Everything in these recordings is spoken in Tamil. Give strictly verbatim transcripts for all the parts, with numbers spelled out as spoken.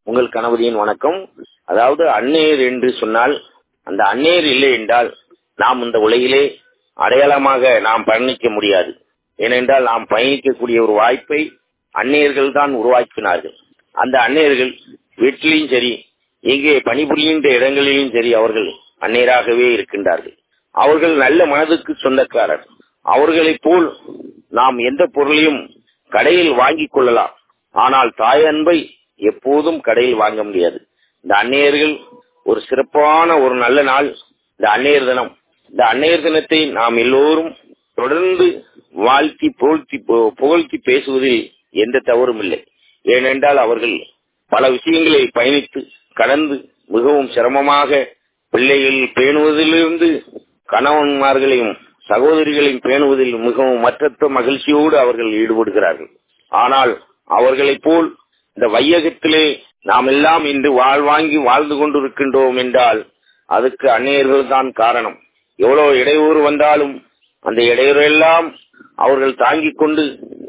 உங்கள் கணவரின் வணக்கம். அதாவது அந்நேர் என்று சொன்னால் அந்த அந்நேர் இல்லை என்றால் நாம் இந்த உலகிலே அடையாளமாக நாம் பயணிக்க முடியாது. ஏனென்றால் நாம் பயணிக்கக்கூடிய ஒரு வாய்ப்பை அந்நேர்கள் தான் உருவாக்கினார்கள். அந்த அந்நேர்கள் வீட்டிலும் சரி, எங்கே பணிபுரிகின்ற இடங்களிலும் சரி, அவர்கள் அந்நேராகவே இருக்கின்றார்கள். அவர்கள் நல்ல மனதுக்கு சொந்தக்காரர். அவர்களைப் போல் நாம் எந்த பொருளையும் கடையில் வாங்கிக் கொள்ளலாம். ஆனால் தாய் அன்பை எப்போதும் கடையில் வாங்க முடியாது. இந்த அந்நேர்கள் ஒரு சிறப்பான ஒரு நல்ல நாள் இந்த அந்நேர் தினம். இந்த அந்நேர் தினத்தை நாம் எல்லோரும் தொடர்ந்து வாழ்த்தி புகழ்த்தி புகழ்த்தி பேசுவதில் எந்த தவறும் இல்லை. ஏனென்றால் அவர்கள் பல விஷயங்களை பயணித்து கடந்து மிகவும் சிரமமாக பிள்ளைகள் பேணுவதிலிருந்து கணவன்மார்களையும் சகோதரிகளையும் பேணுவதில் மிகவும் மற்றற்ற மகிழ்ச்சியோடு அவர்கள் ஈடுபடுகிறார்கள். ஆனால் அவர்களைப் போல் இந்த வையகத்திலே நாம் எல்லாம் இன்று வாழ்வாங்கி வாழ்ந்து கொண்டிருக்கின்றோம் என்றால் அதுக்கு அந்நியர்கள் தான் காரணம். எவ்வளவு இடையூறு வந்தாலும் அந்த இடையூறெல்லாம் அவர்கள் தாங்கிக் கொண்டு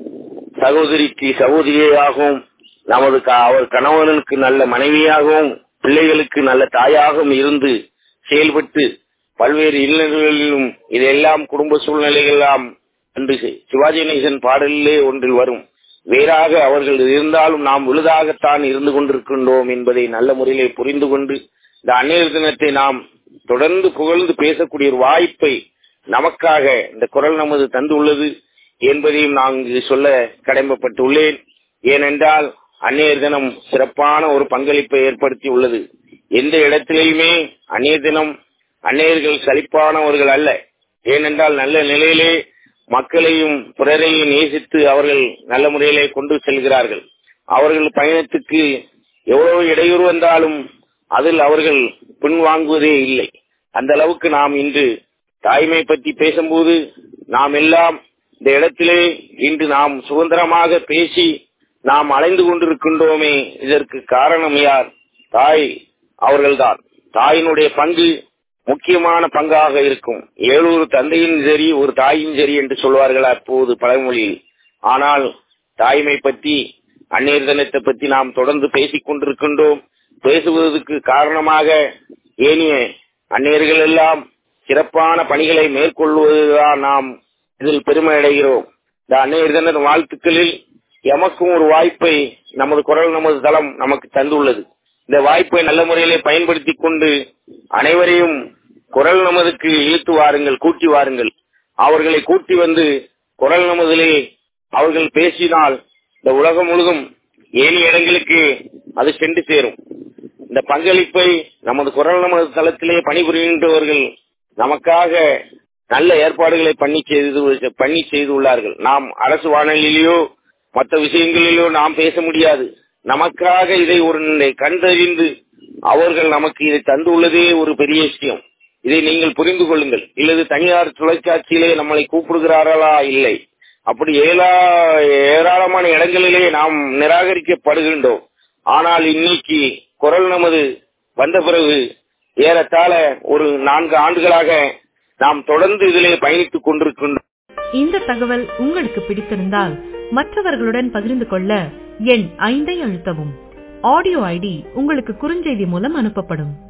சகோதரிக்கு சகோதரியாகவும் நமது அவர் கணவனுக்கு நல்ல மனைவியாகவும் பிள்ளைகளுக்கு நல்ல தாயாகவும் இருந்து செயல்பட்டு பல்வேறு இல்லங்களிலும் இதெல்லாம் குடும்ப சூழ்நிலைகளெல்லாம் என்று சிவாஜி கணேசன் பாடலிலே ஒன்றில் வரும். வேறாக அவர்கள் இருந்தாலும் நாம் உழுதாகத்தான் இருந்து கொண்டிருக்கின்றோம் என்பதை நல்ல முறையிலே புரிந்து கொண்டு இந்த அந்நேர் தினத்தை நாம் தொடர்ந்து புகழ்ந்து பேசக்கூடிய ஒரு வாய்ப்பை நமக்காக இந்த குரல் நமது தந்துள்ளது என்பதையும் நான் இங்கு சொல்ல கடமைப்பட்டுள்ளேன். ஏனென்றால் அந்நேர் தினம் சிறப்பான ஒரு பங்களிப்பை ஏற்படுத்தி உள்ளது. எந்த இடத்திலேயுமே அந்நேர் தினம் அந்நேர்கள் சலிப்பானவர்கள் அல்ல. ஏனென்றால் நல்ல நிலையிலே மக்களையும் பிறரையும் நேசித்து அவர்கள் நல்ல முறையிலே கொண்டு செல்கிறார்கள். அவர்கள் பயணத்துக்கு எவ்வளவு இடையூறு வந்தாலும் அதில் அவர்கள் பின்வாங்குவதே இல்லை. அந்த அளவுக்கு நாம் இன்று தாய்மை பற்றி பேசும்போது நாம் எல்லாம் இந்த இடத்திலே இன்று நாம் சுதந்திரமாக பேசி நாம் அலைந்து கொண்டிருக்கின்றோமே, இதற்கு காரணம் யார்? தாய் அவர்கள்தான். தாயினுடைய பங்கு முக்கியமான பங்காக இருக்கும். ஏழூர் தந்தையும் சரி ஒரு தாயும் சரி என்று சொல்வார்கள் அப்போது பழமொழியில். ஆனால் தாய்மை பற்றி அந்நேர் தினத்தை பற்றி நாம் தொடர்ந்து பேசிக் கொண்டிருக்கின்றோம். பேசுவதற்கு காரணமாக ஏனைய அந்நேர்கள் எல்லாம் சிறப்பான பணிகளை மேற்கொள்வதுதான் நாம் இதில் பெருமை அடைகிறோம். இந்த அந்நேர் தின வாழ்த்துக்களில் எமக்கும் ஒரு வாய்ப்பை நமது குரல் நமது தளம் நமக்கு தந்துள்ளது. இந்த வாய்ப்பை நல்ல முறையிலே பயன்படுத்திக் கொண்டு அனைவரையும் குரல் நமதுக்கு இழுத்து வாருங்கள், கூட்டி வாருங்கள். அவர்களை கூட்டி வந்து குரல் நமதிலே அவர்கள் பேசினால் இந்த உலகம் முழுதும் ஏழு இடங்களுக்கு அது சென்று சேரும். இந்த பங்களிப்பை நமது குரல் நமது தளத்திலே பணிபுரிகின்றவர்கள் நமக்காக நல்ல ஏற்பாடுகளை பண்ணி செய்து பண்ணி செய்துள்ளார்கள். நாம் அரசு வானொலியிலோ மற்ற விஷயங்களிலோ நாம் பேச முடியாது. நமக்காக இதை ஒரு கண்டறிந்து அவர்கள் நமக்கு இதை தந்துள்ளதே ஒரு பெரிய விஷயம். இதை நீங்கள் புரிந்து கொள்ளுங்கள். இல்லது தனியார் தொலைக்காட்சியிலே நம்மளை கூப்பிடுகிறார்களா? இல்லை. அப்படி ஏலா ஏராளமான இடங்களிலே நாம் நிராகரிக்கப்படுகின்றோம். ஆனால் இன்னைக்கு குரல் நமது வந்த பிறகு ஏறத்தாழ ஒரு நான்கு ஆண்டுகளாக நாம் தொடர்ந்து இதிலே பயணித்துக் கொண்டிருக்கின்றோம். இந்த தகவல் உங்களுக்கு பிடித்திருந்தால் மற்றவர்களுடன் பகிர்ந்து கொள்ள எண் ஐந்தை அழுத்தவும். ஆடியோ ஐடி உங்களுக்கு குறுஞ்செய்தி மூலம் அனுப்பப்படும்.